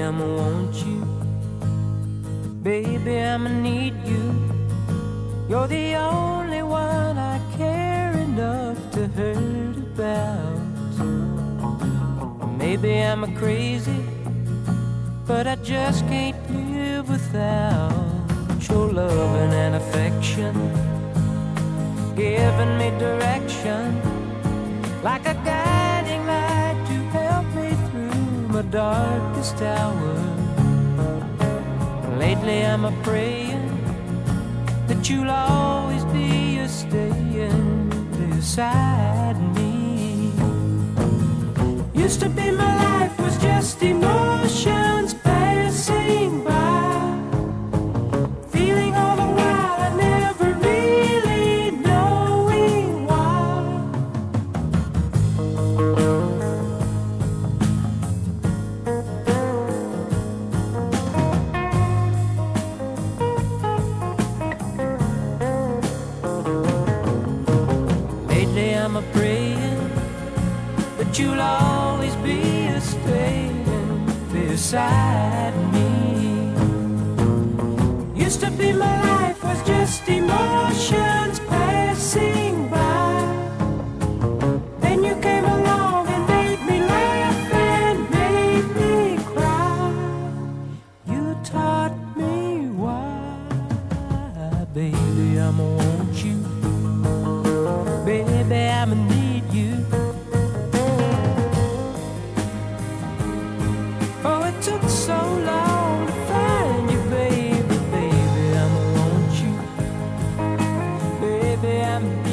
I'ma want you. Baby, I'ma need you. You're the only one I care enough to hurt about. Maybe I'm a crazy, but I just can't live without your loving and affection, giving me direction, like a guiding light to help me through my darkest hour. Lately I'm a praying that you'll always be a staying beside me. Used to be my life was just emotions passing by, feeling all the while I never really knowing why. Lately I'm a praying that you'll always be a staying beside me. Used to be my life was just emotions passing by. Then you came along and made me laugh and made me cry. You taught me why. Baby, I'ma want you. Baby, I'ma need you. Oh, it took so long to find you, baby. Baby, I'ma want you. Baby, I'm